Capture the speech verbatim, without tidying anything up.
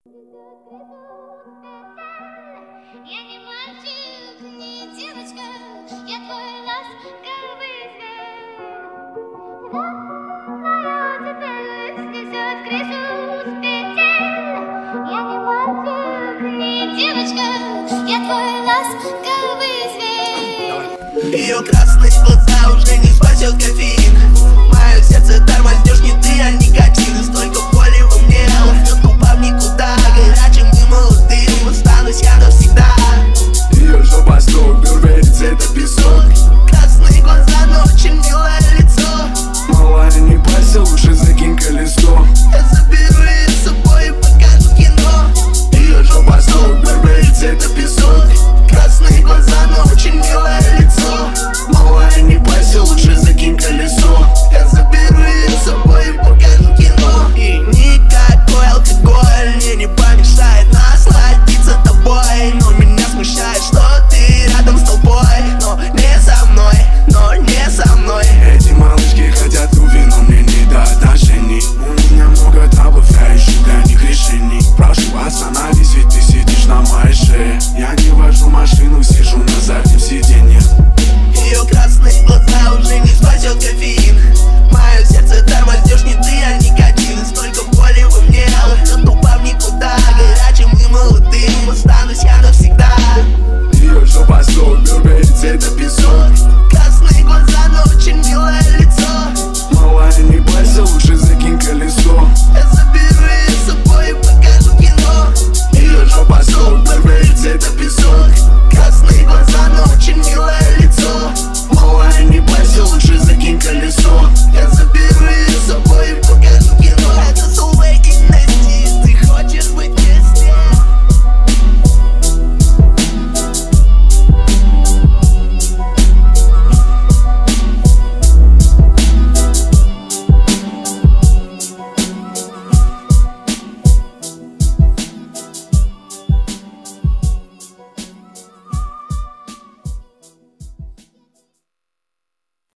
Я не мальчик, не девочка, я твой ласковый зверь. Знаю, теперь снесет крышу с петель. Я не мальчик, не девочка, я твой ласковый зверь. Ее красные глаза уже не спасет кофеин. Мое сердце тормознешь не ты, а никотин.